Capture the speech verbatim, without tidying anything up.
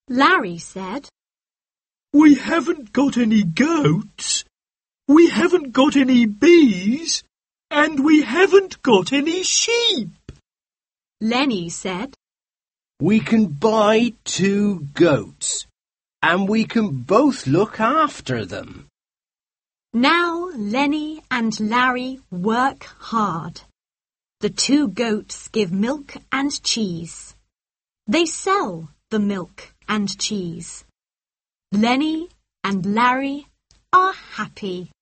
Larry said, "We haven't got any goats, we haven't got any bees, and we haven't got any sheep." Lenny said, "We can buy two goats, and we can both look after them." Now Lenny and Larry work hard. The two goats give milk and cheese. They sell the milk and cheese. Lenny and Larry are happy.